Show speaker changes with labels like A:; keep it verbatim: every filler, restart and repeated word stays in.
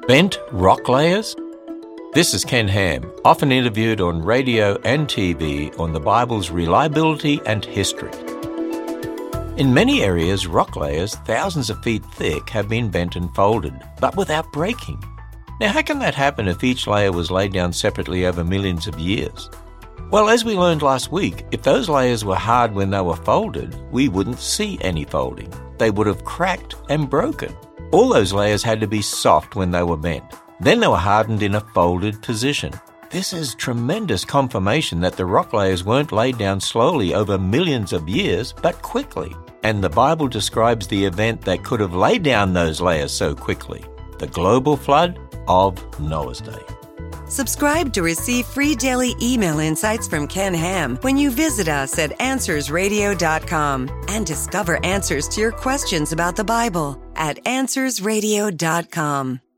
A: Bent rock layers? This is Ken Ham, often interviewed on radio and T V on the Bible's reliability and history. In many areas, rock layers thousands of feet thick have been bent and folded, but without breaking. Now, how can that happen if each layer was laid down separately over millions of years? Well, as we learned last week, if those layers were hard when they were folded, we wouldn't see any folding. They would have cracked and broken. All those layers had to be soft when they were bent. Then they were hardened in a folded position. This is tremendous confirmation that the rock layers weren't laid down slowly over millions of years, but quickly. And the Bible describes the event that could have laid down those layers so quickly, the global flood of Noah's day.
B: Subscribe to receive free daily email insights from Ken Ham when you visit us at answers radio dot com and discover answers to your questions about the Bible at answers radio dot com.